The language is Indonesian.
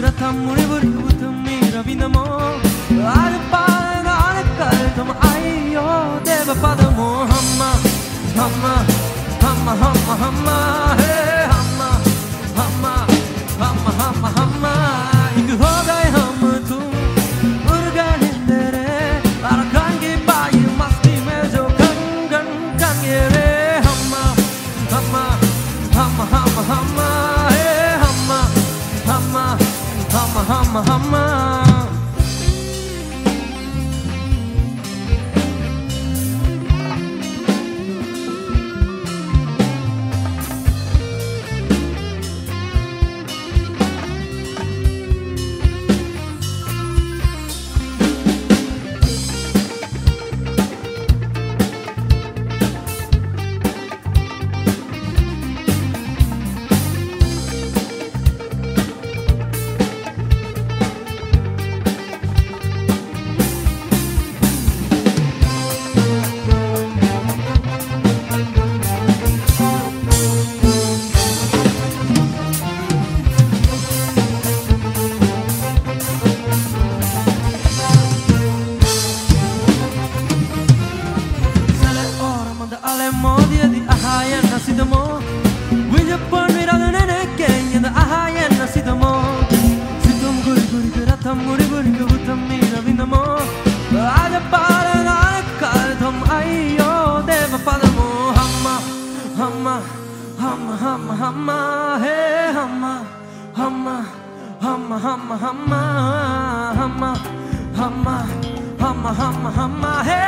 था मुड़ी बुरी बुत मेरा भी नमो आज पार गाने कर तुम आइयो देव पद मो हम्मा हम्मा हम्मा हम्मा हम्मा हे हम्मा हम्मा हम्मा हम्मा हम्मा एक हो गए हम तुम उड़ गए निंदरे और कंगी बाई मस्ती में जो गन गन कंगे रे हम्मा हम्मा हम्मा हम्मा हम्मा हे हम्मा हम्मा hama hama hama modia di ahayan nasidamo Wijapon mirado nene kenya da ahayan nasidamo Situm guri guri garatam muri guri gabutam mira vinamo Aja para nare kaltham aiyo deva padamo Hamma hamma hamma hamma hamma he hamma hamma hamma hamma hamma hamma hamma hamma hamma hamma he